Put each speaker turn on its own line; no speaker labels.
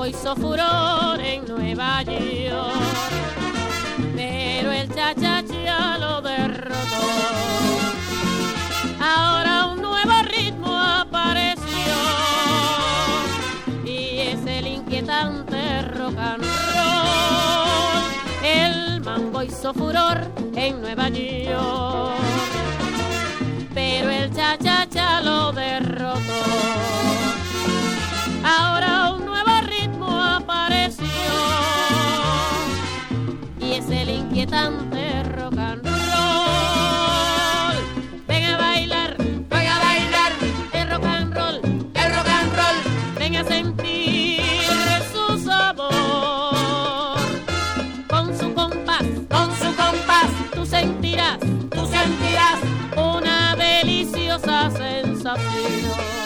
mango hizo furor en Nueva York, pero el cha-cha-cha lo derrotó. Ahora un nuevo ritmo apareció y es el inquietante rock and roll. El mango hizo furor en Nueva York, pero el cha-cha-cha lo derrotó. Ahora un nuevo ritmo apareció y es el inquietante rock and roll. Ven a bailar el rock and roll, ven a sentir su sabor. Con su compás, tú sentirás una deliciosa sensación.